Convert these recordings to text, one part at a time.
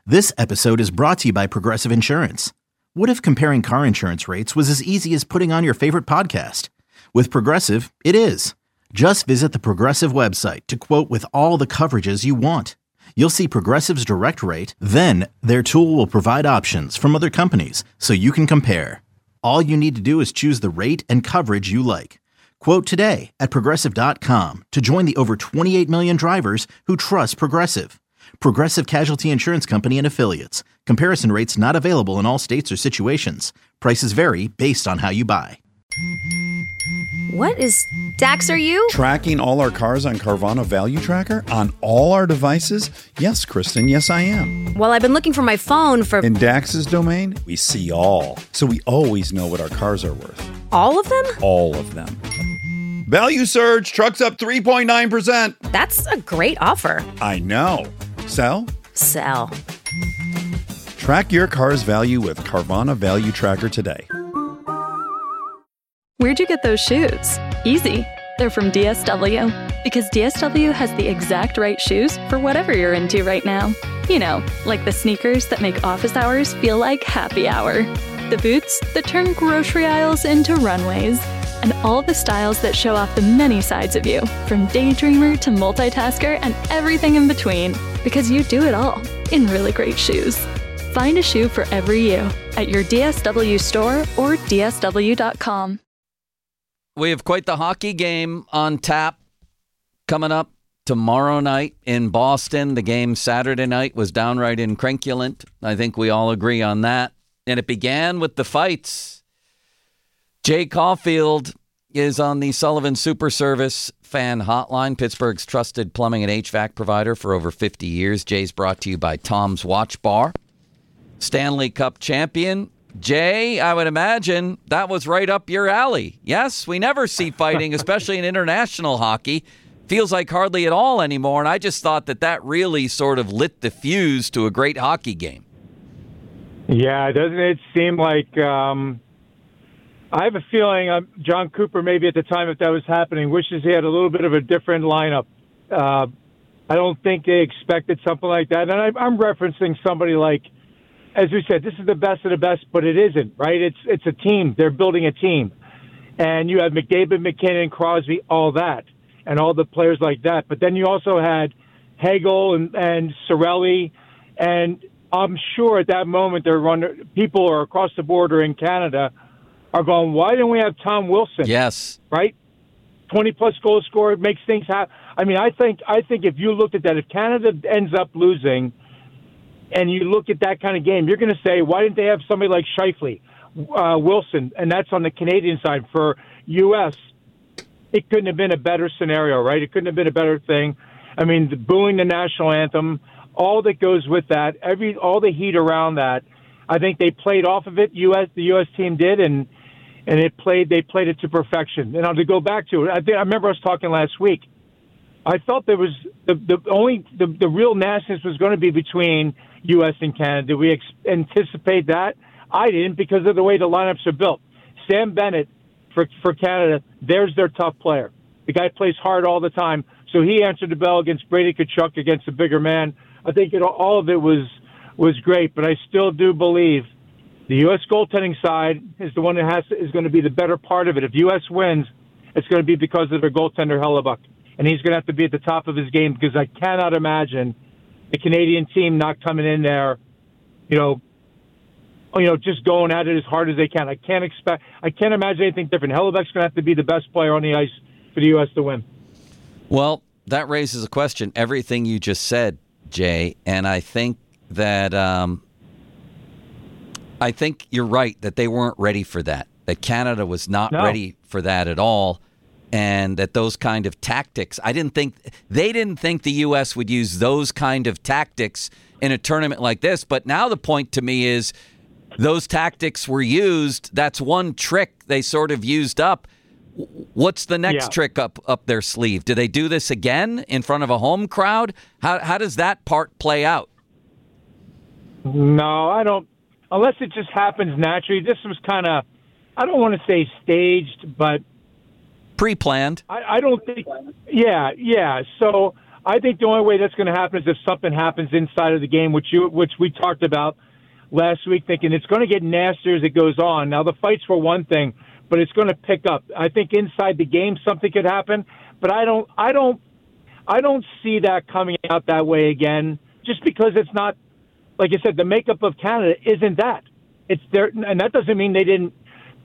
This episode is brought to you by Progressive Insurance. What if comparing car insurance rates was as easy as putting on your favorite podcast? With Progressive, it is. Just visit the Progressive website to quote with all the coverages you want. You'll see Progressive's direct rate, then their tool will provide options from other companies so you can compare. All you need to do is choose the rate and coverage you like. Quote today at Progressive.com to join the over 28 million drivers who trust Progressive. Progressive Casualty Insurance Company and Affiliates. Comparison rates not available in all states or situations. Prices vary based on how you buy. What is... Dax, are you? Tracking all our cars on Carvana Value Tracker on all our devices? Yes, Kristen, yes I am. Well, I've been looking for my phone for... In Dax's domain, we see all. So we always know what our cars are worth. All of them? All of them. Value surge, trucks up 3.9%. That's a great offer. I know. Sell? Sell. Track your car's value with Carvana Value Tracker today. Where'd you get those shoes? Easy. They're from DSW. Because DSW has the exact right shoes for whatever you're into right now. You know, like the sneakers that make office hours feel like happy hour. The boots that turn grocery aisles into runways. And all the styles that show off the many sides of you, from daydreamer to multitasker and everything in between. Because you do it all in really great shoes. Find a shoe for every you at your DSW store or DSW.com. We have quite the hockey game on tap coming up tomorrow night in Boston. The game Saturday night was downright incrinculant. I think we all agree on that. And it began with the fights. Jay Caulfield is on the Sullivan Super Service fan hotline, Pittsburgh's trusted plumbing and HVAC provider for over 50 years. Jay's brought to you by Tom's Watch Bar. Stanley Cup champion. Jay, I would imagine that was right up your alley. Yes, we never see fighting, especially in international hockey. Feels like hardly at all anymore, and I just thought that really sort of lit the fuse to a great hockey game. Yeah, doesn't it seem like... I have a feeling John Cooper, maybe at the time if that was happening, wishes he had a little bit of a different lineup. I don't think they expected something like that. And I'm referencing somebody like, as we said, this is the best of the best, but it isn't, right? It's a team. They're building a team. And you have McDavid, McKinnon, Crosby, all that, and all the players like that. But then you also had Hagel and Cirelli, and I'm sure at that moment people are across the border in Canada are going, why didn't we have Tom Wilson? Yes. Right? 20-plus goal scorer, makes things happen. I mean, I think if you looked at that, if Canada ends up losing and you look at that kind of game, you're going to say, why didn't they have somebody like Scheifele, Wilson? And that's on the Canadian side. For U.S., it couldn't have been a better scenario, right? It couldn't have been a better thing. I mean, booing the national anthem, all that goes with that, all the heat around that, I think they played off of it. The U.S. team did, and they played it to perfection. And to go back to it, I remember us talking last week. I felt there was the real nastiness was going to be between U.S. and Canada. Did we anticipate that? I didn't, because of the way the lineups are built. Sam Bennett for Canada, there's their tough player. The guy plays hard all the time, so he answered the bell against Brady Tkachuk, against a bigger man. I think all of it was great, but I still do believe the U.S. goaltending side is the one that is going to be the better part of it. If U.S. wins, it's going to be because of their goaltender, Hellebuck. And he's going to have to be at the top of his game, because I cannot imagine the Canadian team not coming in there, just going at it as hard as they can. I can't imagine anything different. Hellebuck's going to have to be the best player on the ice for the U.S. to win. Well, that raises a question, everything you just said, Jay, and I think that I think you're right that they weren't ready for that Canada was not ready for that at all, and that those kind of tactics, they didn't think the U.S. would use those kind of tactics in a tournament like this. But now the point to me is those tactics were used. That's one trick they sort of used up. What's the next trick up their sleeve? Do they do this again in front of a home crowd? How does that part play out? No, I don't. Unless it just happens naturally. This was kind of, I don't want to say staged, but pre-planned. I don't think. Yeah. So I think the only way that's going to happen is if something happens inside of the game, which we talked about last week, thinking it's going to get nastier as it goes on. Now, the fights for one thing, but it's going to pick up. I think inside the game something could happen, but I don't see that coming out that way again, just because it's not, like I said, the makeup of Canada isn't that. It's there, and that doesn't mean they didn't,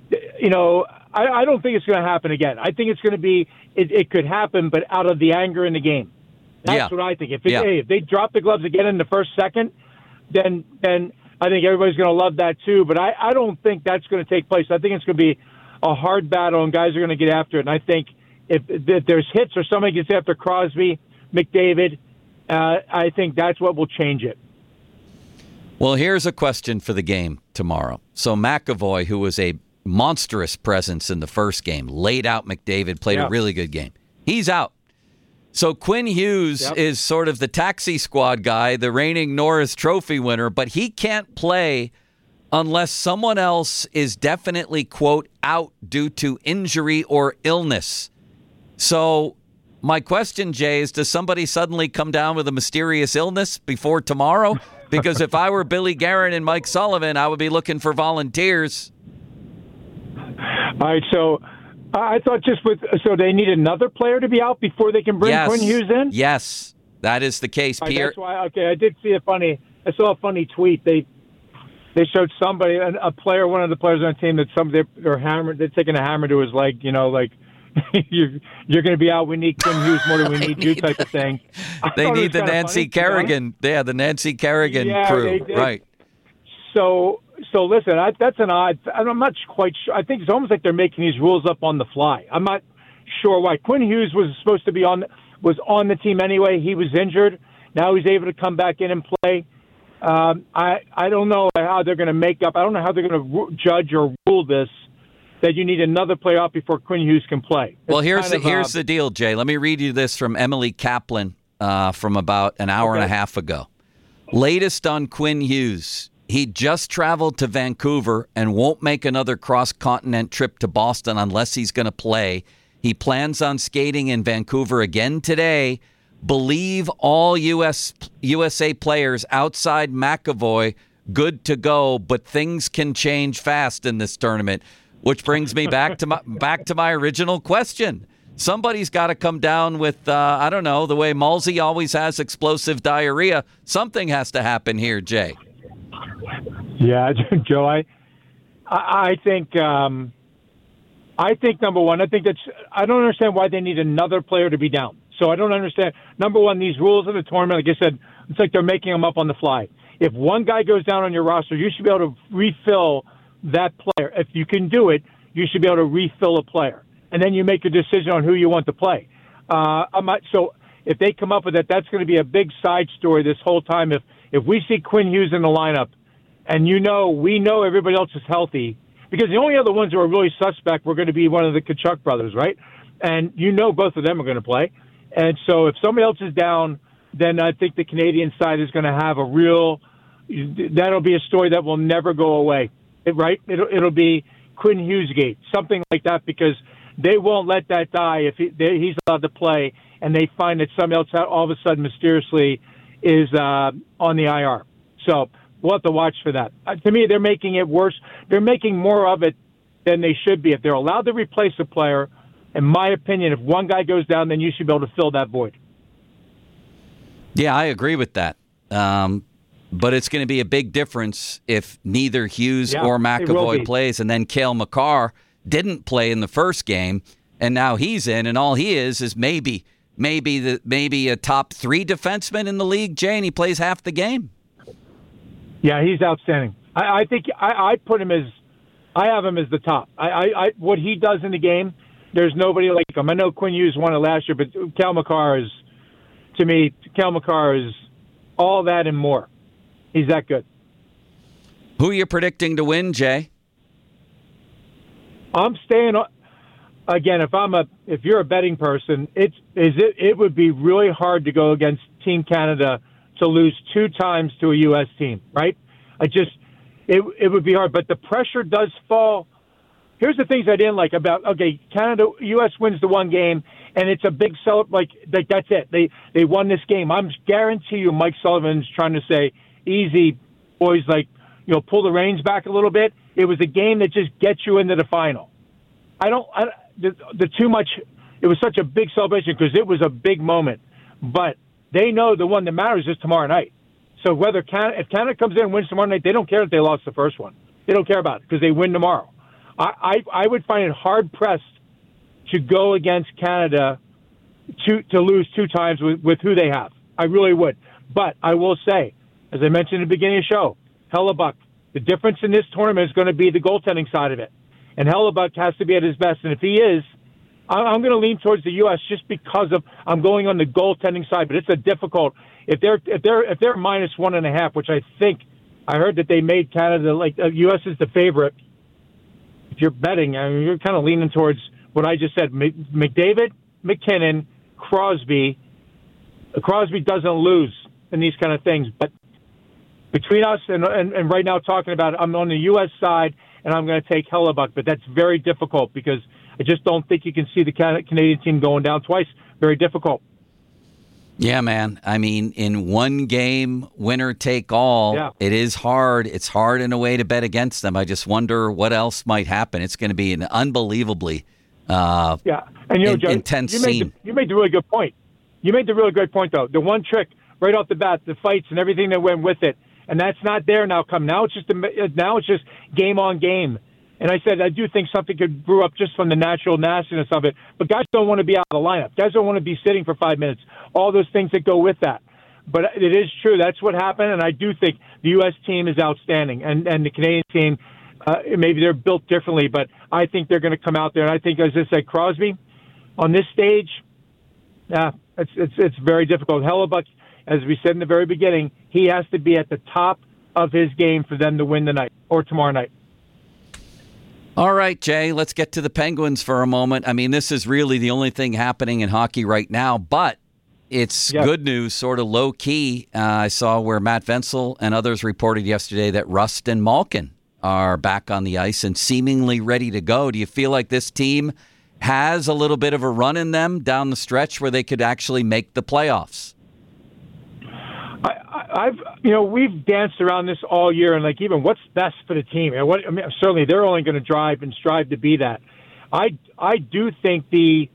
I don't think it's going to happen again. I think it's going to be, it could happen, but out of the anger in the game. That's what I think. If they drop the gloves again in the first second, then I think everybody's going to love that too. But I don't think that's going to take place. I think it's going to be a hard battle, and guys are going to get after it. And I think if there's hits or somebody gets after Crosby, McDavid, I think that's what will change it. Well, here's a question for the game tomorrow. So McAvoy, who was a monstrous presence in the first game, laid out McDavid, played a really good game. He's out. So Quinn Hughes is sort of the taxi squad guy, the reigning Norris Trophy winner, but he can't play unless someone else is definitely, quote, out due to injury or illness. So my question, Jay, is does somebody suddenly come down with a mysterious illness before tomorrow? Because if I were Billy Guerin and Mike Sullivan, I would be looking for volunteers. All right, so I thought so they need another player to be out before they can bring Quinn Hughes in? Yes, that is the case, Pierre. That's why, I did see I saw a funny tweet. They showed somebody, a player, one of the players on the team, that they're taking a hammer to his leg, like, you're going to be out. We need Quinn Hughes more than we need you, type of thing. They need the Nancy Kerrigan. Yeah, the Nancy Kerrigan crew, right? So listen, that's an odd. I'm not quite sure. I think it's almost like they're making these rules up on the fly. I'm not sure why. Quinn Hughes was supposed to be on the team anyway. He was injured. Now he's able to come back in and play. I don't know how they're going to make up. I don't know how they're going to judge or rule this, that you need another player out before Quinn Hughes can play. Well, here's the deal, Jay. Let me read you this from Emily Kaplan from about an hour and a half ago. Latest on Quinn Hughes. He just traveled to Vancouver and won't make another cross-continent trip to Boston unless he's going to play. He plans on skating in Vancouver again today. Believe all USA players outside McAvoy good to go, but things can change fast in this tournament. Which brings me back to my original question. Somebody's got to come down with, I don't know, the way Malsey always has explosive diarrhea. Something has to happen here, Jay. Yeah, Joe, I think number one, I don't understand why they need another player to be down. So I don't understand. Number one, these rules of the tournament, like I said, it's like they're making them up on the fly. If one guy goes down on your roster, you should be able to refill that player. If you can do it, you should be able to refill a player. And then you make a decision on who you want to play. So if they come up with that, that's going to be a big side story this whole time. If we see Quinn Hughes in the lineup, and we know everybody else is healthy, because the only other ones who are really suspect were going to be one of the Tkachuk brothers, right? And both of them are going to play. And so if somebody else is down, then I think the Canadian side is going to have that'll be a story that will never go away, right? It'll be Quinn Hughes gate, something like that, because they won't let that die if he's allowed to play, and they find that somebody else all of a sudden mysteriously is on the IR. So we'll have to watch for that. To me, they're making it worse. They're making more of it than they should be. If they're allowed to replace a player, in my opinion, if one guy goes down, then you should be able to fill that void. Yeah, I agree with that. But it's going to be a big difference if neither Hughes or McAvoy plays, and then Cale Makar didn't play in the first game, and now he's in, and all he is maybe a top 3 defenseman in the league, Jay, and he plays half the game. Yeah, he's outstanding. I think I put him I have him as the top. What he does in the game, there's nobody like him. I know Quinn Hughes won it last year, but Cale Makar is all that and more. He's that good. Who are you predicting to win, Jay? I'm staying on. Again, if you're a betting person, it would be really hard to go against Team Canada to lose 2 times to a U.S. team, right? It would be hard, but the pressure does fall here's the things I didn't like about, okay, Canada, U.S. wins the one game, and it's a big like that's it. They won this game. I'm guarantee you Mike Sullivan's trying to say, easy, boys, pull the reins back a little bit. It was a game that just gets you into the final. The too much, it was such a big celebration because it was a big moment. But they know the one that matters is tomorrow night. So if Canada comes in and wins tomorrow night, they don't care if they lost the first one. They don't care about it because they win tomorrow. I would find it hard-pressed to go against Canada to lose 2 times with who they have. I really would. But I will say, as I mentioned at the beginning of the show, Hellebuyck, the difference in this tournament is going to be the goaltending side of it. And Hellebuyck has to be at his best. And if he is, I'm going to lean towards the U.S. just because I'm going on the goaltending side. But it's a difficult if they're -1.5, which I think I heard that they made Canada U.S. is the favorite. If you're betting, you're kind of leaning towards what I just said: McDavid, McKinnon, Crosby. Crosby doesn't lose in these kind of things, but between us and right now talking about it, I'm on the U.S. side, and I'm going to take Hellebuyck, but that's very difficult because I just don't think you can see the Canadian team going down twice. Very difficult. Yeah, man. I mean, in one game, winner take all, It is hard. It's hard in a way to bet against them. I just wonder what else might happen. It's going to be an unbelievably and Joe, intense scene. You made the really good point. You made the really great point, though. The one trick right off the bat, the fights and everything that went with it, and that's not there now. Now it's just game on game. And I said I do think something could brew up just from the natural nastiness of it. But guys don't want to be out of the lineup. Guys don't want to be sitting for 5 minutes. All those things that go with that. But it is true. That's what happened. And I do think the U.S. team is outstanding. And the Canadian team, maybe they're built differently. But I think they're going to come out there. And I think, as I said, Crosby, on this stage, it's very difficult. Hellebuyck, as we said in the very beginning, he has to be at the top of his game for them to win tonight or tomorrow night. All right, Jay, let's get to the Penguins for a moment. I mean, this is really the only thing happening in hockey right now, but it's good news, sort of low-key. I saw where Matt Vensel and others reported yesterday that Rust and Malkin are back on the ice and seemingly ready to go. Do you feel like this team has a little bit of a run in them down the stretch where they could actually make the playoffs? We've danced around this all year, and even what's best for the team. Certainly they're only going to drive and strive to be that. I do think the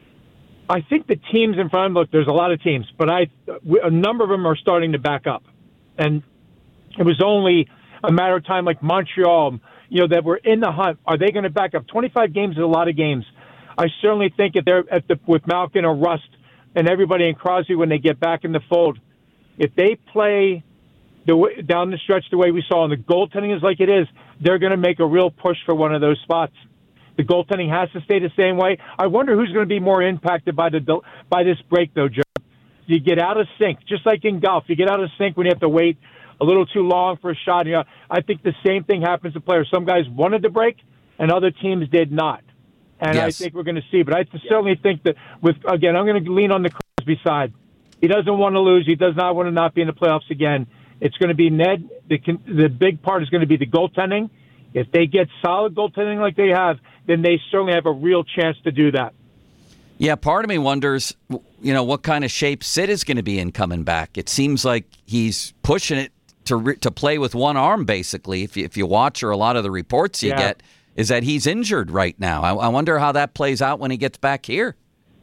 teams in front of them, look, there's a lot of teams, but a number of them are starting to back up, and it was only a matter of time, like Montreal, that were in the hunt. Are they going to back up? 25 games is a lot of games. I certainly think if they're with Malkin or Rust and everybody in Crosby when they get back in the fold. If they play down the stretch the way we saw, and the goaltending is like it is, they're going to make a real push for one of those spots. The goaltending has to stay the same way. I wonder who's going to be more impacted by this break, though, Joe. You get out of sync, just like in golf. You get out of sync when you have to wait a little too long for a shot. I think the same thing happens to players. Some guys wanted to break, and other teams did not. And I think we're going to see. But I certainly think that I'm going to lean on the Crosby side. He doesn't want to lose. He does not want to not be in the playoffs again. It's going to be Ned. The big part is going to be the goaltending. If they get solid goaltending like they have, then they certainly have a real chance to do that. Yeah, part of me wonders, what kind of shape Sid is going to be in coming back. It seems like he's pushing it to play with one arm, basically. If you watch or a lot of the reports you get, is that he's injured right now. I wonder how that plays out when he gets back here.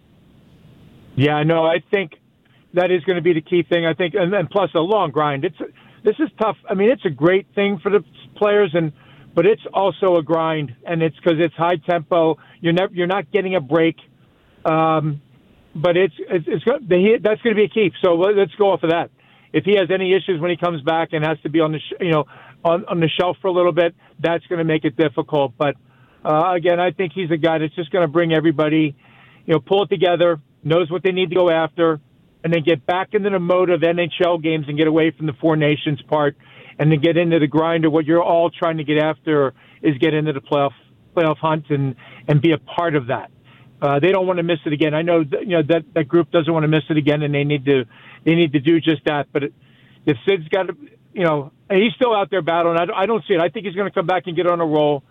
Yeah, no, I think that is going to be the key thing, I think, and plus a long grind. This is tough. I mean, it's a great thing for the players, but it's also a grind, and it's because it's high tempo. You're not getting a break, but that's going to be a key. So let's go off of that. If he has any issues when he comes back and has to be on the on the shelf for a little bit, that's going to make it difficult. But again, I think he's a guy that's just going to bring everybody, pull it together, knows what they need to go after, and then get back into the mode of NHL games and get away from the Four Nations part and then get into the grind of what you're all trying to get after is get into the playoff hunt and be a part of that. They don't want to miss it again. I know that group doesn't want to miss it again, and they need to do just that. But if Sid's got to, he's still out there battling. I don't see it. I think he's going to come back and get on a roll.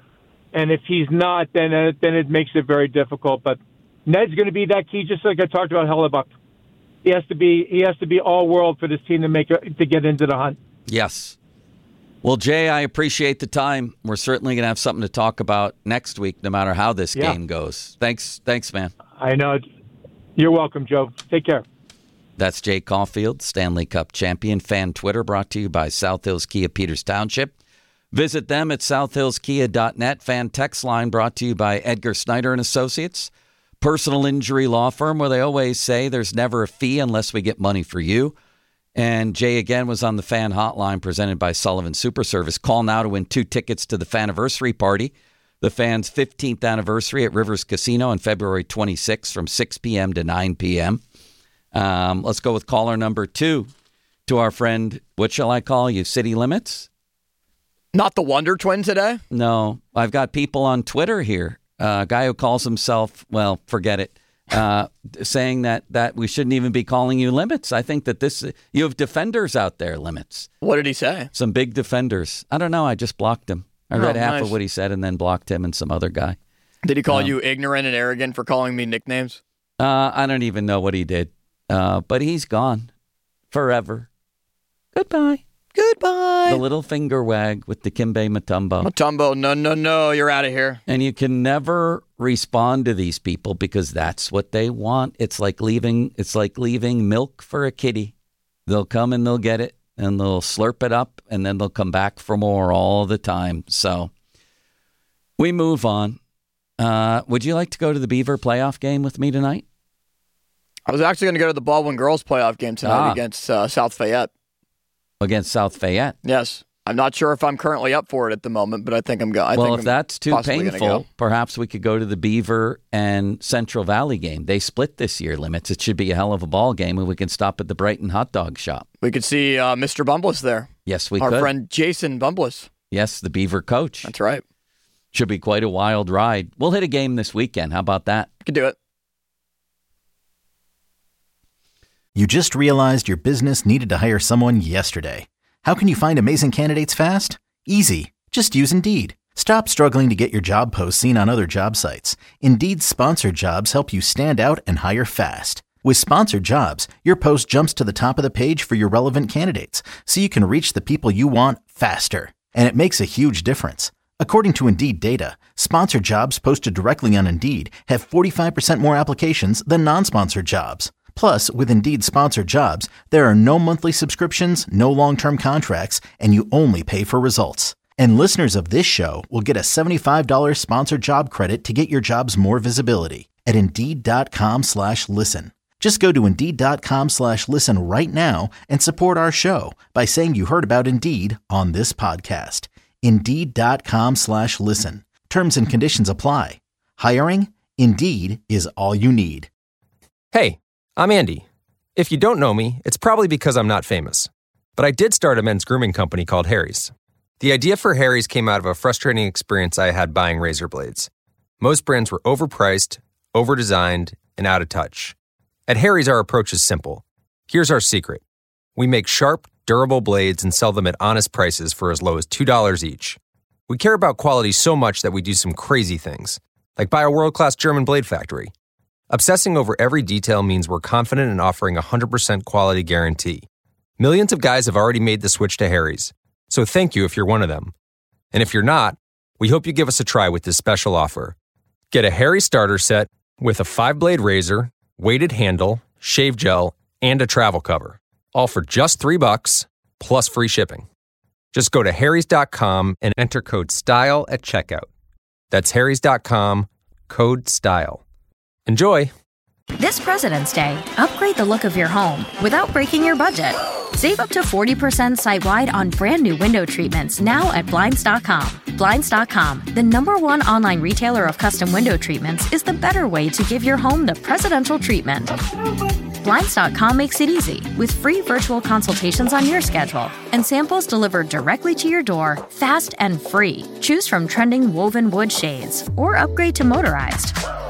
And if he's not, then it makes it very difficult. But Ned's going to be that key, just like I talked about Hellebuck. He has to be all world for this team to get into the hunt. Yes. Well, Jay, I appreciate the time. We're certainly going to have something to talk about next week, no matter how this game goes. Thanks, man. I know. You're welcome, Joe. Take care. That's Jay Caulfield, Stanley Cup champion. Fan Twitter brought to you by South Hills Kia Peters Township. Visit them at southhillskia.net. Fan text line brought to you by Edgar Snyder and Associates, personal injury law firm where they always say there's never a fee unless we get money for you. And Jay again was on the fan hotline presented by Sullivan Super Service. Call now to win 2 tickets to the Faniversary Party, the Fan's 15th anniversary at Rivers Casino on February 26th from 6 p.m. to 9 p.m. Let's go with caller number 2 to our friend, what shall I call you, City Limits? Not the Wonder Twin today? No, I've got people on Twitter here. A guy who calls himself, well, forget it. Saying that we shouldn't even be calling you Limits. I think that you have defenders out there, Limits. What did he say? Some big defenders. I don't know. I just blocked him. I read half of what he said and then blocked him and some other guy. Did he call you ignorant and arrogant for calling me nicknames? I don't even know what he did. But he's gone forever. Goodbye. Goodbye. The little finger wag with the Kimbe Mutombo. Mutombo, no, you're out of here. And you can never respond to these people because that's what they want. It's like leaving milk for a kitty. They'll come and they'll get it and they'll slurp it up and then they'll come back for more all the time. So we move on. Would you like to go to the Beaver playoff game with me tonight? I was actually going to go to the Baldwin girls playoff game tonight against South Fayette. Against South Fayette? Yes. I'm not sure if I'm currently up for it at the moment, but I think I'm going. Well, if that's too painful, perhaps we could go to the Beaver and Central Valley game. They split this year, Limits. It should be a hell of a ball game, and we can stop at the Brighton hot dog shop. We could see Mr. Bumbless there. Yes, we could. Our friend Jason Bumbless. Yes, the Beaver coach. That's right. Should be quite a wild ride. We'll hit a game this weekend. How about that? We could do it. You just realized your business needed to hire someone yesterday. How can you find amazing candidates fast? Easy. Just use Indeed. Stop struggling to get your job posts seen on other job sites. Indeed's sponsored jobs help you stand out and hire fast. With sponsored jobs, your post jumps to the top of the page for your relevant candidates, so you can reach the people you want faster. And it makes a huge difference. According to Indeed data, sponsored jobs posted directly on Indeed have 45% more applications than non-sponsored jobs. Plus, with Indeed sponsored jobs, there are no monthly subscriptions, no long-term contracts, and you only pay for results. And listeners of this show will get a $75 sponsored job credit to get your jobs more visibility at Indeed.com/listen. Just go to Indeed.com/listen right now and support our show by saying you heard about Indeed on this podcast. Indeed.com/listen. Terms and conditions apply. Hiring? Indeed is all you need. Hey, I'm Andy. If you don't know me, it's probably because I'm not famous. But I did start a men's grooming company called Harry's. The idea for Harry's came out of a frustrating experience I had buying razor blades. Most brands were overpriced, overdesigned, and out of touch. At Harry's, our approach is simple. Here's our secret. We make sharp, durable blades and sell them at honest prices for as low as $2 each. We care about quality so much that we do some crazy things, like buy a world-class German blade factory. Obsessing over every detail means we're confident in offering a 100% quality guarantee. Millions of guys have already made the switch to Harry's, so thank you if you're one of them. And if you're not, we hope you give us a try with this special offer. Get a Harry starter set with a 5-blade razor, weighted handle, shave gel, and a travel cover, all for just $3 plus free shipping. Just go to harrys.com and enter code STYLE at checkout. That's harrys.com, code STYLE. Enjoy! This President's Day, upgrade the look of your home without breaking your budget. Save up to 40% site-wide on brand new window treatments now at Blinds.com. Blinds.com, the #1 online retailer of custom window treatments, is the better way to give your home the presidential treatment. Blinds.com makes it easy with free virtual consultations on your schedule and samples delivered directly to your door, fast and free. Choose from trending woven wood shades or upgrade to motorized.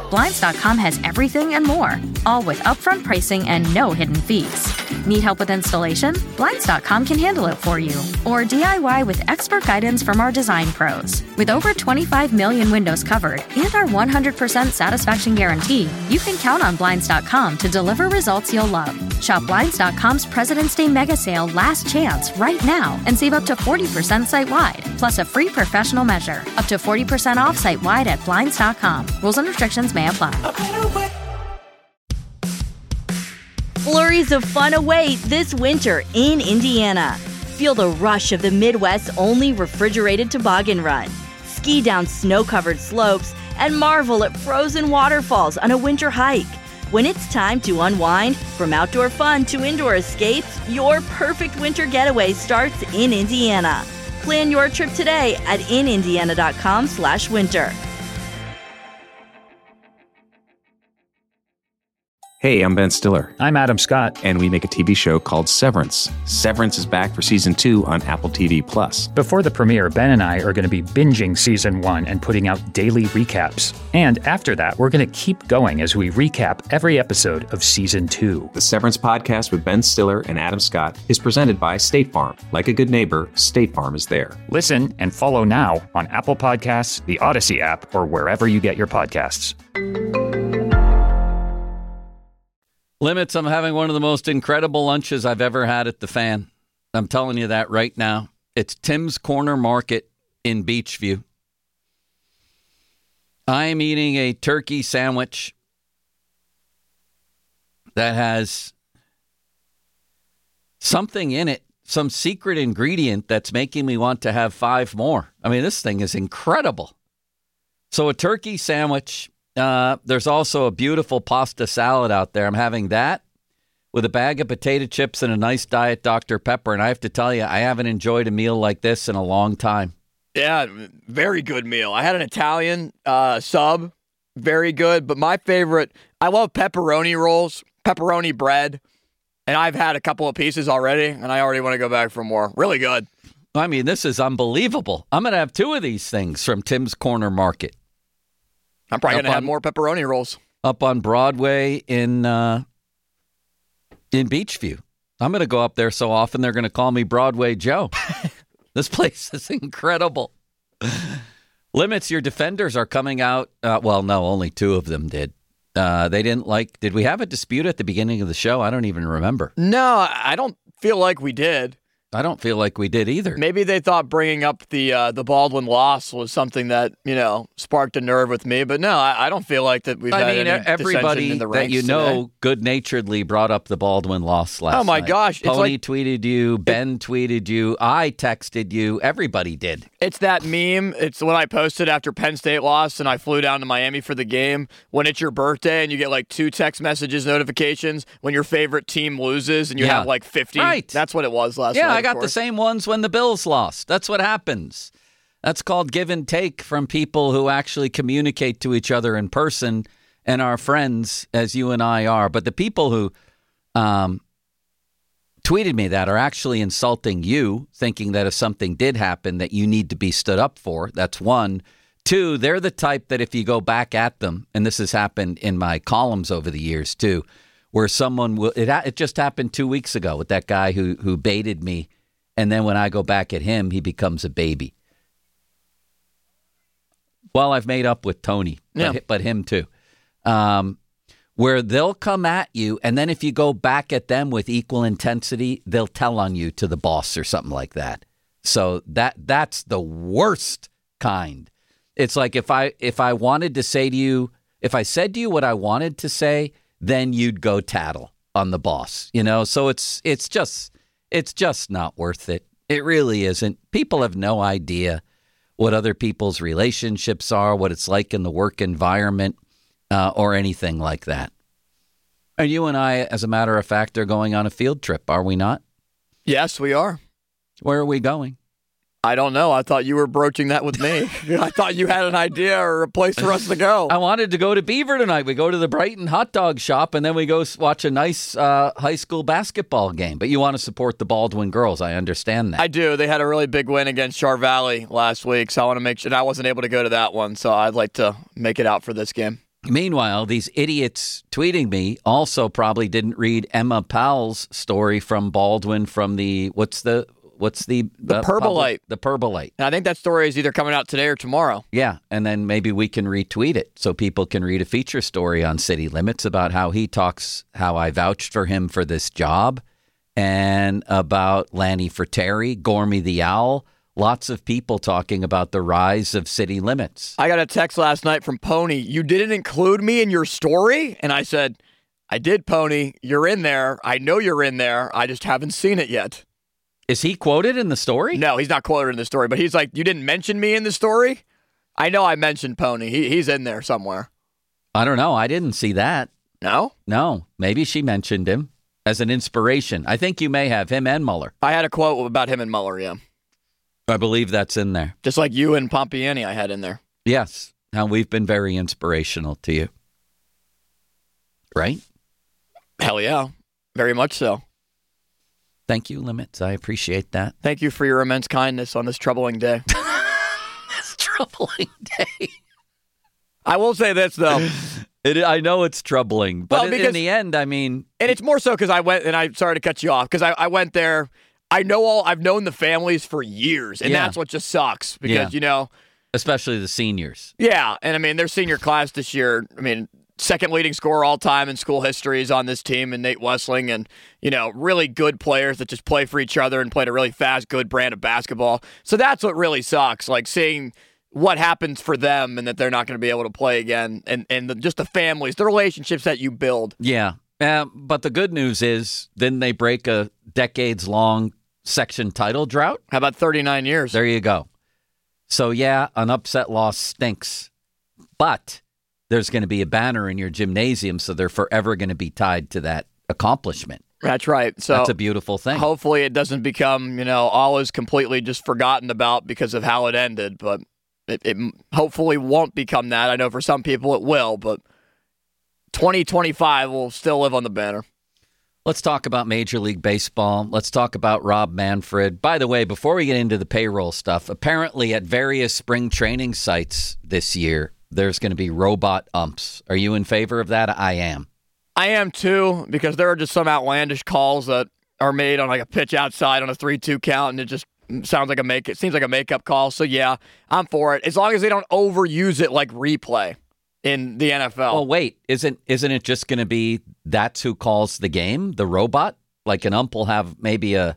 Blinds.com has everything and more, all with upfront pricing and no hidden fees. Need help with installation? Blinds.com can handle it for you. Or DIY with expert guidance from our design pros. With over 25 million windows covered and our 100% satisfaction guarantee, you can count on Blinds.com to deliver results you'll love. Shop Blinds.com's President's Day Mega Sale Last Chance right now and save up to 40% site-wide, plus a free professional measure. Up to 40% off site-wide at Blinds.com. Rules and restrictions may apply. Flurries of fun await this winter in Indiana. Feel the rush of the Midwest's only refrigerated toboggan run. Ski down snow-covered slopes and marvel at frozen waterfalls on a winter hike. When it's time to unwind, from outdoor fun to indoor escapes, your perfect winter getaway starts in Indiana. Plan your trip today at inindiana.com/winter. Hey, I'm Ben Stiller. I'm Adam Scott. And we make a TV show called Severance. Severance is back for Season 2 on Apple TV+. Before the premiere, Ben and I are going to be binging Season 1 and putting out daily recaps. And after that, we're going to keep going as we recap every episode of Season 2. The Severance podcast with Ben Stiller and Adam Scott is presented by State Farm. Like a good neighbor, State Farm is there. Listen and follow now on Apple Podcasts, the Odyssey app, or wherever you get your podcasts. Limits, I'm having one of the most incredible lunches I've ever had at the Fan. I'm telling you that right now. It's Tim's Corner Market in Beachview. I'm eating a turkey sandwich that has something in it, some secret ingredient that's making me want to have 5 more. I mean, this thing is incredible. So a turkey sandwich. There's also a beautiful pasta salad out there. I'm having that with a bag of potato chips and a nice Diet Dr. Pepper. And I have to tell you, I haven't enjoyed a meal like this in a long time. Yeah, very good meal. I had an Italian sub, very good. But my favorite, I love pepperoni rolls, pepperoni bread. And I've had a couple of pieces already, and I already want to go back for more. Really good. I mean, this is unbelievable. I'm going to have 2 of these things from Tim's Corner Market. I'm probably going to have more pepperoni rolls. Up on Broadway in Beachview. I'm going to go up there so often they're going to call me Broadway Joe. This place is incredible. Limits, your defenders are coming out. Well, no, only 2 of them did. They didn't like. Did we have a dispute at the beginning of the show? I don't even remember. No, I don't feel like we did. I don't feel like we did either. Maybe they thought bringing up the Baldwin loss was something that, sparked a nerve with me. But no, I don't feel like that we've had any everybody in the ranks that you know good-naturedly brought up the Baldwin loss last night. Oh, my gosh. Pony tweeted you. Ben tweeted you. I texted you. Everybody did. It's that meme. It's what I posted after Penn State lost and I flew down to Miami for the game. When it's your birthday and you get 2 text messages notifications when your favorite team loses and you have 50. Right. That's what it was last night. I got the same ones when the Bills lost. That's what happens. That's called give and take from people who actually communicate to each other in person and are friends as you and I are. But the people who tweeted me that are actually insulting you, thinking that if something did happen that you need to be stood up for. That's 1. 2, they're the type that if you go back at them, and this has happened in my columns over the years too, where someone will, it just happened 2 weeks ago with that guy who baited me. And then when I go back at him, he becomes a baby. Well, I've made up with Tony, but him too. Where they'll come at you, and then if you go back at them with equal intensity, they'll tell on you to the boss or something like that. So that's the worst kind. It's like if I wanted to say to you, if I said to you what I wanted to say, then you'd go tattle on the boss. So it's just not worth it. It really isn't. People have no idea what other people's relationships are, what it's like in the work environment, or anything like that. And you and I, as a matter of fact, are going on a field trip, are we not? Yes, we are. Where are we going? I don't know. I thought you were broaching that with me. I thought you had an idea or a place for us to go. I wanted to go to Beaver tonight. We go to the Brighton hot dog shop, and then we go watch a nice high school basketball game. But you want to support the Baldwin girls. I understand that. I do. They had a really big win against Char Valley last week, so I want to make sure. I wasn't able to go to that one, so I'd like to make it out for this game. Meanwhile, these idiots tweeting me also probably didn't read Emma Powell's story from Baldwin from the what's the Perbolite. The Perbolite. And I think that story is either coming out today or tomorrow. Yeah, and then maybe we can retweet it so people can read a feature story on City Limits about how he talks, how I vouched for him for this job, and about Lanny Fratteri, Gormy the Owl. Lots of people talking about the rise of City Limits. I got a text last night from Pony. You didn't include me in your story? And I said, I did, Pony. You're in there. I know you're in there. I just haven't seen it yet. Is he quoted in the story? No, he's not quoted in the story, but he's like, you didn't mention me in the story? I know I mentioned Pony. He's in there somewhere. I don't know. I didn't see that. No? No. Maybe she mentioned him as an inspiration. I think you may have him and Mueller. I had a quote about him and Mueller, yeah. I believe that's in there. Just like you and Pompiani I had in there. Yes. Now, we've been very inspirational to you. Right? Hell yeah. Very much so. Thank you, Limits. I appreciate that. Thank you for your immense kindness on this troubling day. This troubling day. I will say this, though. I know it's troubling, but in the end, I mean... And it's more so because I went, and I'm sorry to cut you off, because I went there. I've known the families for years, and that's what just sucks, because, you know... Especially the seniors. Yeah, and I mean, their senior class this year, I mean... Second leading scorer all time in school history is on this team, and Nate Wessling, and, you know, really good players that just play for each other and played a really fast, good brand of basketball. So that's what really sucks, like seeing what happens for them and that they're not going to be able to play again, and just the families, the relationships that you build. Yeah, but the good news is, didn't they break a decades-long section title drought? How about 39 years? There you go. So, yeah, an upset loss stinks, but... there's going to be a banner in your gymnasium, so they're forever going to be tied to that accomplishment. That's right. So that's a beautiful thing. Hopefully it doesn't become, you know, all is completely just forgotten about because of how it ended, but it hopefully won't become that. I know for some people it will, but 2025 will still live on the banner. Let's talk about Major League Baseball. Let's talk about Rob Manfred. By the way, before we get into the payroll stuff, apparently at various spring training sites this year, there's going to be robot umps. Are you in favor of that? I am. I am too, because there are just some outlandish calls that are made on like a pitch outside on a 3-2 count, and it just seems like a makeup call. So yeah, I'm for it. As long as they don't overuse it like replay in the NFL. Well, wait, isn't it just going to be that's who calls the game, the robot? Like an ump will have maybe a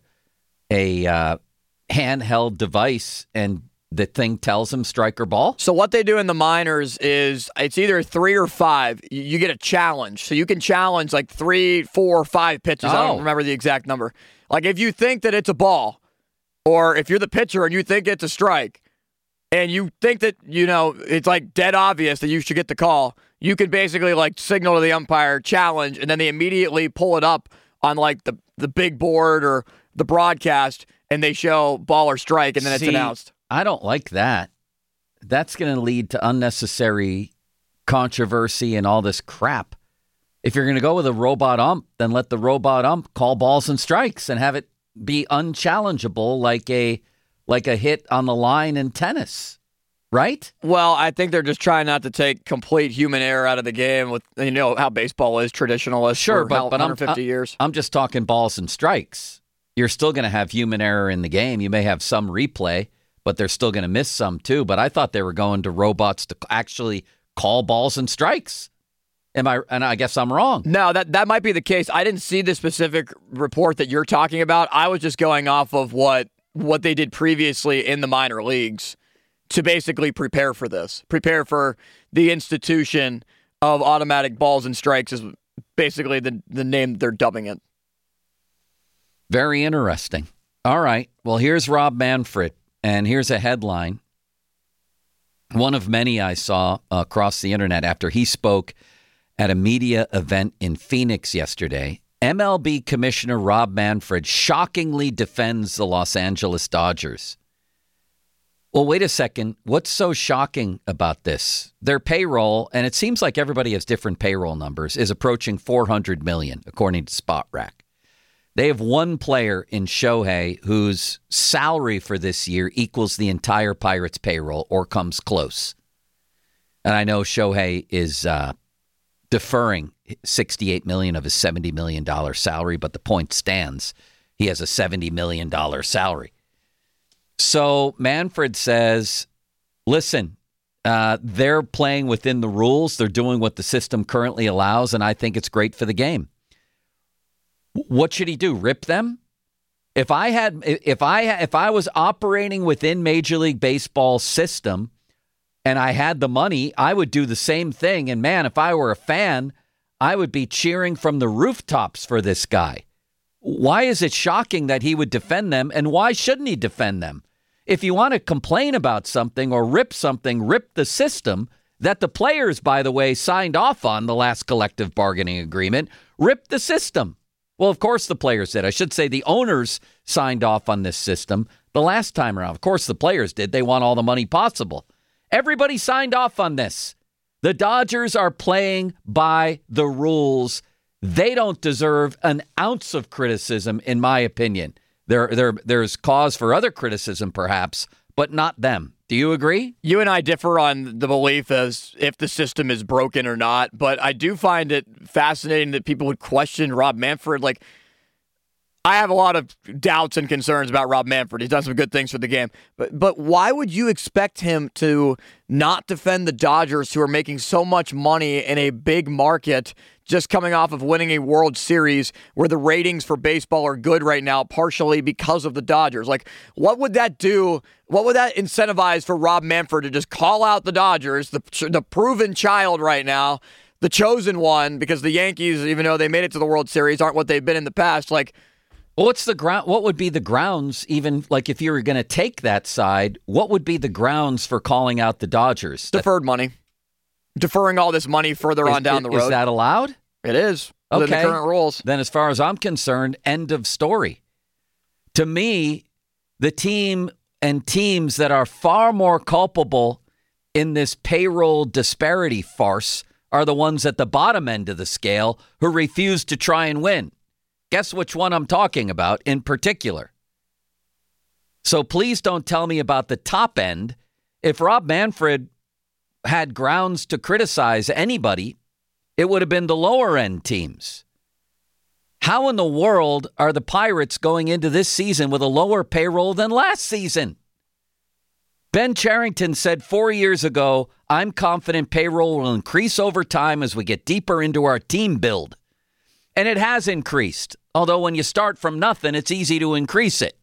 handheld device and the thing tells him strike or ball? So what they do in the minors is it's either 3 or 5. You get a challenge. So you can challenge like 3, 4, 5 pitches. I don't remember the exact number. Like if you think that it's a ball, or if you're the pitcher and you think it's a strike, and you think that, you know, it's like dead obvious that you should get the call, you can basically like signal to the umpire, challenge, and then they immediately pull it up on like the big board or the broadcast, and they show ball or strike, and then it's announced. I don't like that. That's going to lead to unnecessary controversy and all this crap. If you're going to go with a robot ump, then let the robot ump call balls and strikes and have it be unchallengeable like a hit on the line in tennis, right? Well, I think they're just trying not to take complete human error out of the game with, you know, how baseball is traditionalist. Sure, but 150 years. I'm just talking balls and strikes. You're still going to have human error in the game. You may have some replay, but they're still going to miss some too. But I thought they were going to robots to actually call balls and strikes. And I guess I'm wrong. No, that might be the case. I didn't see the specific report that you're talking about. I was just going off of what they did previously in the minor leagues to basically prepare for this. Prepare for the institution of automatic balls and strikes is basically the name they're dubbing it. Very interesting. All right. Well, here's Rob Manfred. And here's a headline, one of many I saw across the internet after he spoke at a media event in Phoenix yesterday. MLB Commissioner Rob Manfred shockingly defends the Los Angeles Dodgers. Well, wait a second. What's so shocking about this? Their payroll, and it seems like everybody has different payroll numbers, is approaching $400 million, according to SpotRack. They have one player in Shohei whose salary for this year equals the entire Pirates payroll or comes close. And I know Shohei is deferring $68 million of his $70 million salary, but the point stands. He has a $70 million salary. So Manfred says, listen, they're playing within the rules. They're doing what the system currently allows, and I think it's great for the game. What should he do? Rip them? If I was operating within Major League Baseball's system and I had the money, I would do the same thing. And man, if I were a fan, I would be cheering from the rooftops for this guy. Why is it shocking that he would defend them, and why shouldn't he defend them? If you want to complain about something or rip something, rip the system that the players, by the way, signed off on the last collective bargaining agreement. Rip the system. Well, of course the players did. I should say the owners signed off on this system the last time around. Of course the players did. They want all the money possible. Everybody signed off on this. The Dodgers are playing by the rules. They don't deserve an ounce of criticism, in my opinion. There's cause for other criticism, perhaps, but not them. Do you agree? You and I differ on the belief as if the system is broken or not, but I do find it fascinating that people would question Rob Manfred. Like, I have a lot of doubts and concerns about Rob Manfred. He's done some good things for the game. But why would you expect him to not defend the Dodgers, who are making so much money in a big market, just coming off of winning a World Series where the ratings for baseball are good right now, partially because of the Dodgers? Like, what would that do? What would that incentivize for Rob Manfred to just call out the Dodgers, the proven child right now, the chosen one, because the Yankees, even though they made it to the World Series, aren't what they've been in the past? Like, well, what would be the grounds, even like if you were going to take that side, what would be the grounds for calling out the Dodgers? Deferred money. Deferring all this money further on down the road. Is that allowed? It is. Within the current rules. Then as far as I'm concerned, end of story. To me, the team and teams that are far more culpable in this payroll disparity farce are the ones at the bottom end of the scale who refuse to try and win. Guess which one I'm talking about in particular. So please don't tell me about the top end. If Rob Manfred had grounds to criticize anybody, it would have been the lower end teams. How in the world are the Pirates going into this season with a lower payroll than last season? Ben Cherington said 4 years ago, I'm confident payroll will increase over time as we get deeper into our team build. And it has increased. Although when you start from nothing, it's easy to increase it.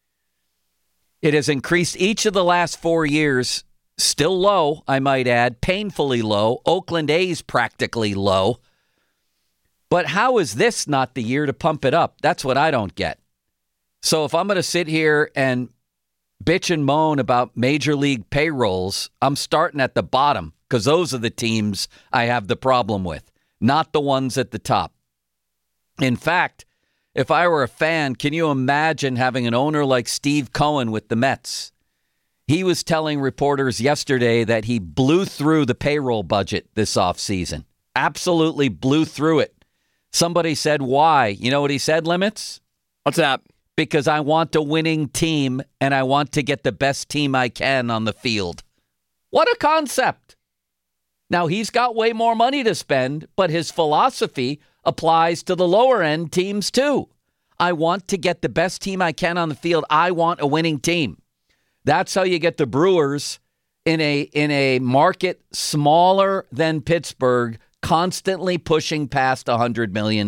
It has increased each of the last 4 years. Still low, I might add, painfully low. Oakland A's practically low. But how is this not the year to pump it up? That's what I don't get. So if I'm going to sit here and bitch and moan about major league payrolls, I'm starting at the bottom because those are the teams I have the problem with, not the ones at the top. In fact, if I were a fan, can you imagine having an owner like Steve Cohen with the Mets? He was telling reporters yesterday that he blew through the payroll budget this offseason. Absolutely blew through it. Somebody said, why? You know what he said, Limits? What's that? Because I want a winning team and I want to get the best team I can on the field. What a concept. Now, he's got way more money to spend, but his philosophy applies to the lower end teams too. I want to get the best team I can on the field. I want a winning team. That's how you get the Brewers in a market smaller than Pittsburgh, constantly pushing past $100 million.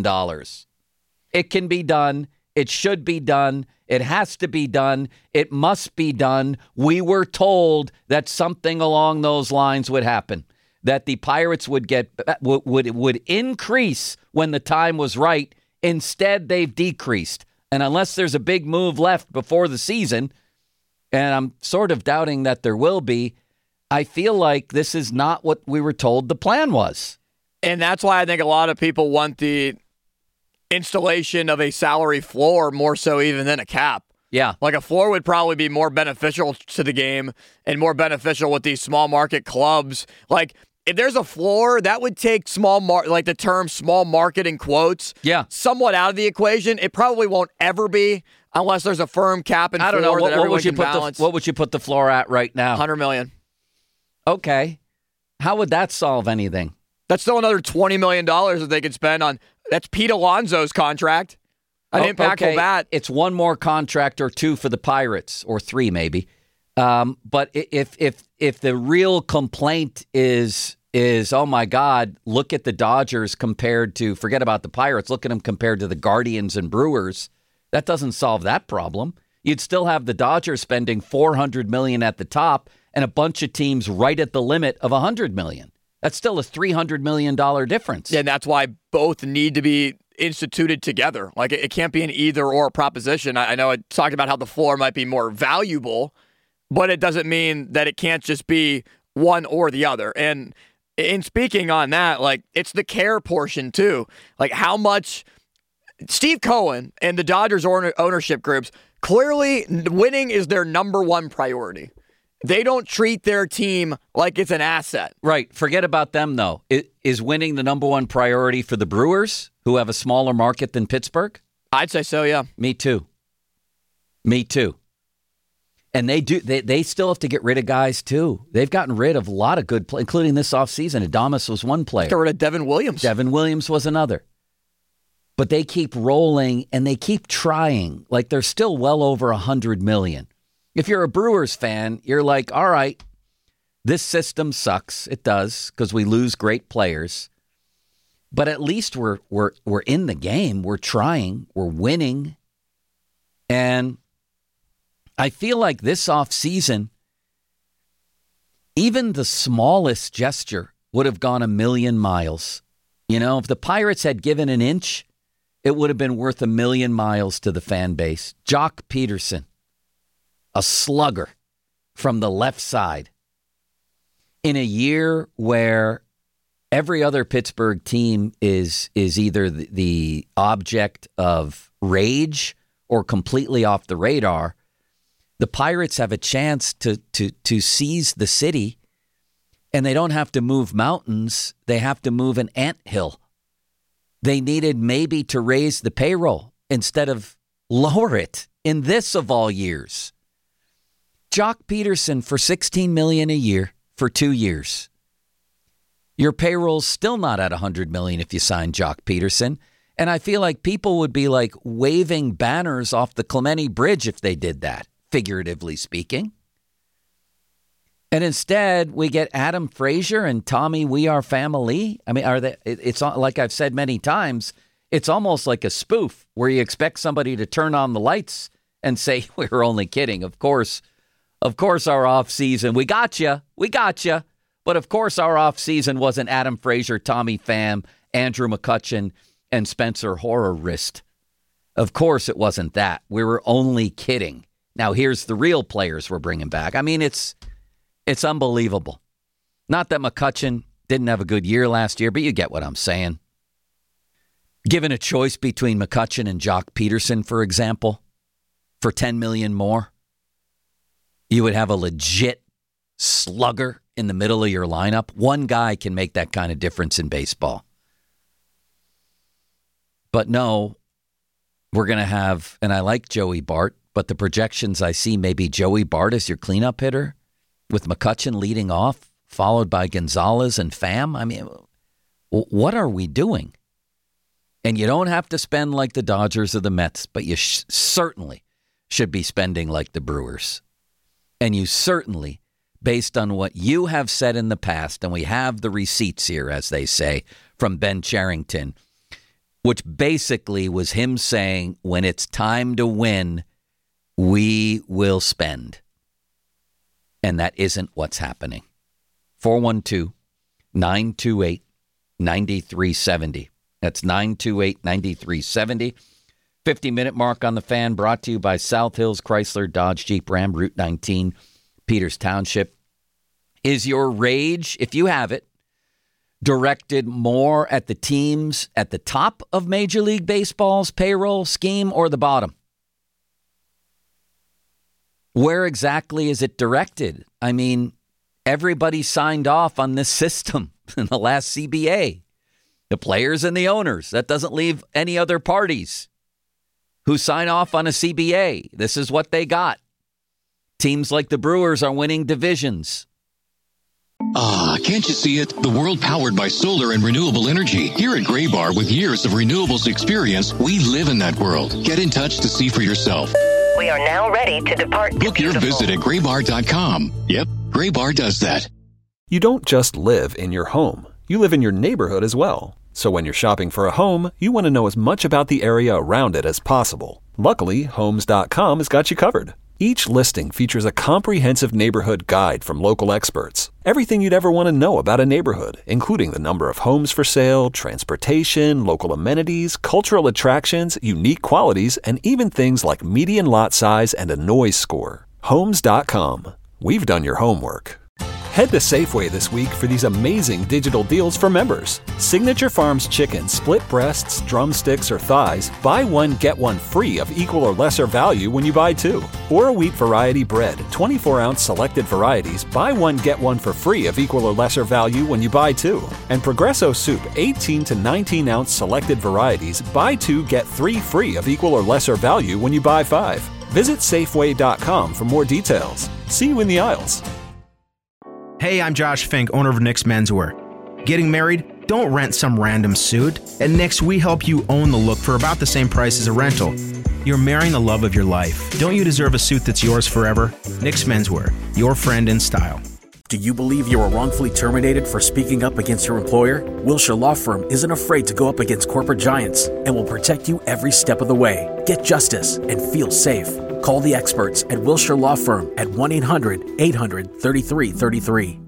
It can be done. It should be done. It has to be done. It must be done. We were told that something along those lines would happen, that the Pirates would increase when the time was right. Instead, they've decreased. And unless there's a big move left before the season, and I'm sort of doubting that there will be, I feel like this is not what we were told the plan was. And that's why I think a lot of people want the installation of a salary floor more so even than a cap. Yeah. Like a floor would probably be more beneficial to the game and more beneficial with these small market clubs. Like, if there's a floor, that would take like the term small market in quotes, somewhat out of the equation. It probably won't ever be unless there's a firm cap and floor that everyone can balance. What would you put the floor at right now? $100 million. Okay. How would that solve anything? That's still another $20 million that they could spend on. That's Pete Alonso's contract. An impactful bat. It's one more contract or two for the Pirates, or three maybe. But if the real complaint is oh my God, look at the Dodgers compared to, forget about the Pirates, look at them compared to the Guardians and Brewers, that doesn't solve that problem. You'd still have the Dodgers spending $400 million at the top and a bunch of teams right at the limit of $100 million. That's still a $300 million difference. Yeah, and that's why both need to be instituted together. Like, it can't be an either or proposition. I know I talked about how the floor might be more valuable, but it doesn't mean that it can't just be one or the other. And in speaking on that, like, it's the care portion too. Like, how much Steve Cohen and the Dodgers ownership groups, clearly winning is their number one priority. They don't treat their team like it's an asset. Right. Forget about them, though. Is winning the number one priority for the Brewers, who have a smaller market than Pittsburgh? I'd say so, yeah. Me too. And they still have to get rid of guys, too. They've gotten rid of a lot of good players, including this offseason. Adames was one player. Got rid of Devin Williams. Devin Williams was another. But they keep rolling, and they keep trying. Like, they're still well over $100 million. If you're a Brewers fan, you're like, all right, this system sucks. It does, because we lose great players. But at least we're in the game. We're trying. We're winning. And I feel like this offseason, even the smallest gesture would have gone a million miles. You know, if the Pirates had given an inch, it would have been worth a million miles to the fan base. Jock Peterson, a slugger from the left side, in a year where every other Pittsburgh team is either the object of rage or completely off the radar, the Pirates have a chance to seize the city, and they don't have to move mountains. They have to move an anthill. They needed maybe to raise the payroll instead of lower it in this of all years. Jock Peterson for $16 million a year for 2 years. Your payroll's still not at $100 million if you sign Jock Peterson. And I feel like people would be like waving banners off the Clemente Bridge if they did that, figuratively speaking. And instead, we get Adam Frazier and Tommy We Are Family. I mean, it's like I've said many times, it's almost like a spoof where you expect somebody to turn on the lights and say, we're only kidding. Of course, our offseason, we got you. But of course, our offseason wasn't Adam Frazier, Tommy Pham, Andrew McCutchen, and Spencer Horwirst. Of course, it wasn't that. We were only kidding. Now, here's the real players we're bringing back. I mean, it's unbelievable. Not that McCutchen didn't have a good year last year, but you get what I'm saying. Given a choice between McCutchen and Jock Peterson, for example, for $10 million more, you would have a legit slugger in the middle of your lineup. One guy can make that kind of difference in baseball. But no, we're going to have, and I like Joey Bart, but the projections I see maybe Joey Bart as your cleanup hitter with McCutchen leading off, followed by Gonzalez and Pham. I mean, what are we doing? And you don't have to spend like the Dodgers or the Mets, but you certainly should be spending like the Brewers. And you certainly, based on what you have said in the past, and we have the receipts here, as they say, from Ben Cherington, which basically was him saying, when it's time to win, we will spend. And that isn't what's happening. 412-928-9370. That's 928-9370. 50-minute mark on the Fan, brought to you by South Hills Chrysler Dodge Jeep Ram, Route 19, Peters Township. Is your rage, if you have it, directed more at the teams at the top of Major League Baseball's payroll scheme or the bottom? Where exactly is it directed? I mean, everybody signed off on this system in the last CBA. The players and the owners. That doesn't leave any other parties who sign off on a CBA. This is what they got. Teams like the Brewers are winning divisions. Ah, can't you see it? The world powered by solar and renewable energy. Here at Graybar, with years of renewables experience, we live in that world. Get in touch to see for yourself. We are now ready to depart. Book your visit at graybar.com. Yep, Graybar does that. You don't just live in your home. You live in your neighborhood as well. So when you're shopping for a home, you want to know as much about the area around it as possible. Luckily, Homes.com has got you covered. Each listing features a comprehensive neighborhood guide from local experts. Everything you'd ever want to know about a neighborhood, including the number of homes for sale, transportation, local amenities, cultural attractions, unique qualities, and even things like median lot size and a noise score. Homes.com. We've done your homework. Head to Safeway this week for these amazing digital deals for members. Signature Farms chicken, split breasts, drumsticks, or thighs, buy one, get one free of equal or lesser value when you buy two. Or a wheat variety bread, 24-ounce selected varieties, buy one, get one for free of equal or lesser value when you buy two. And Progresso soup, 18 to 19-ounce selected varieties, buy two, get three free of equal or lesser value when you buy five. Visit Safeway.com for more details. See you in the aisles. Hey, I'm Josh Fink, owner of Nick's Menswear. Getting married? Don't rent some random suit. At Nick's, we help you own the look for about the same price as a rental. You're marrying the love of your life. Don't you deserve a suit that's yours forever? Nick's Menswear, your friend in style. Do you believe you were wrongfully terminated for speaking up against your employer? Wilshire Law Firm isn't afraid to go up against corporate giants and will protect you every step of the way. Get justice and feel safe. Call the experts at Wilshire Law Firm at 1-800-800-3333.